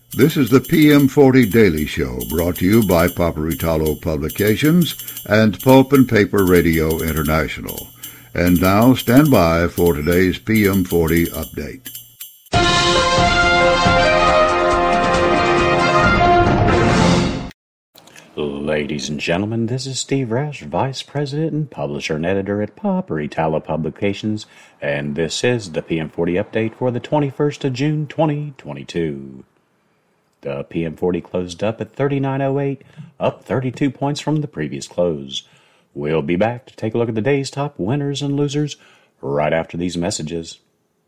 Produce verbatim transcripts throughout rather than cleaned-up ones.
This is the P M forty Daily Show, brought to you by Paperitalo Publications and Pulp and Paper Radio International. And now, stand by for today's P M forty update. Ladies and gentlemen, this is Steve Rash, Vice President and Publisher and Editor at Paperitalo Publications, and this is the P M forty update for the twenty-first of June, twenty twenty-two. The P M forty closed up at thirty-nine oh eight, up thirty-two points from the previous close. We'll be back to take a look at the day's top winners and losers right after these messages.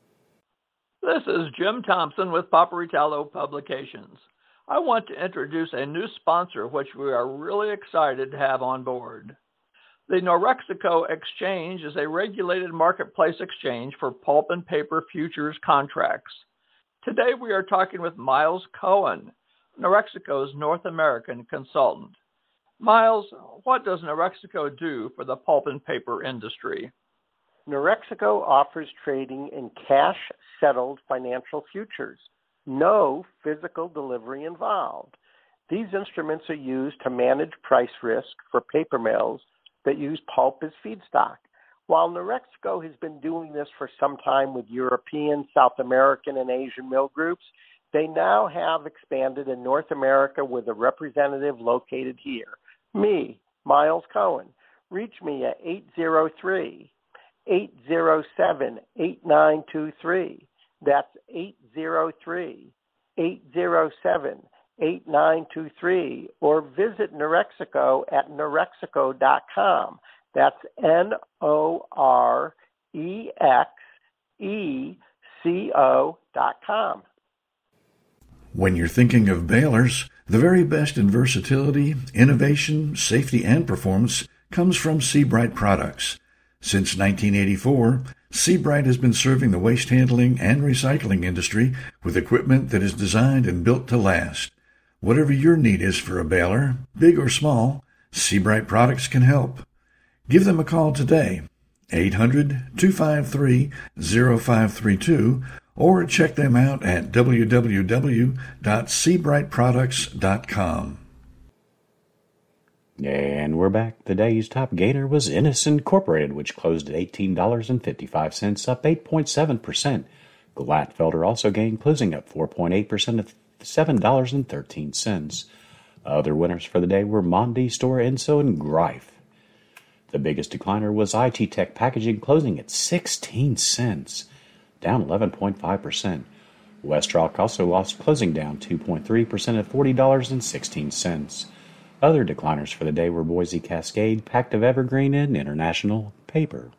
This is Jim Thompson with Paperitalo Publications. I want to introduce a new sponsor which we are really excited to have on board. The Norexico Exchange is a regulated marketplace exchange for pulp and paper futures contracts. Today we are talking with Miles Cohen, Norexico's North American consultant. Miles, what does Norexico do for the pulp and paper industry? Norexico offers trading in cash-settled financial futures. No physical delivery involved. These instruments are used to manage price risk for paper mills that use pulp as feedstock. While Norexico has been doing this for some time with European, South American, and Asian mill groups, they now have expanded in North America with a representative located here. Me, Miles Cohen. Reach me at eight zero three, eight zero seven, eight nine two three. That's eight zero three, eight zero seven, eight nine two three, or visit Norexico at norexico dot com. That's N O R E X E C O dot com. When you're thinking of balers, the very best in versatility, innovation, safety, and performance comes from Seabright products. Since nineteen eighty-four, Seabright has been serving the waste handling and recycling industry with equipment that is designed and built to last. Whatever your need is for a baler, big or small, Seabright products can help. Give them a call today, eight hundred, two five three, oh five three two, or check them out at w w w dot seabright products dot com. And we're back. The day's top gainer was Innis Incorporated, which closed at eighteen dollars and fifty-five cents, up eight point seven percent. Glatfelter also gained, closing up four point eight percent at seven dollars and thirteen cents. Other winners for the day were Mondi, Stora Enso, and Greif. The biggest decliner was I T Tech Packaging, closing at sixteen cents, down eleven point five percent. Westrock also lost, closing down two point three percent at forty dollars and sixteen cents. Other decliners for the day were Boise Cascade, Pactiv Evergreen, and International Paper.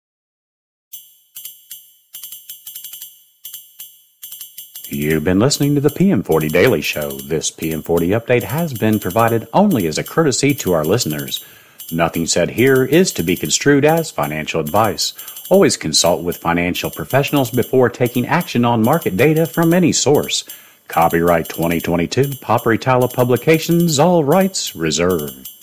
You've been listening to the P M forty Daily Show. This P M forty update has been provided only as a courtesy to our listeners. Nothing said here is to be construed as financial advice. Always consult with financial professionals before taking action on market data from any source. Copyright twenty twenty-two, Paperitalo Publications, all rights reserved.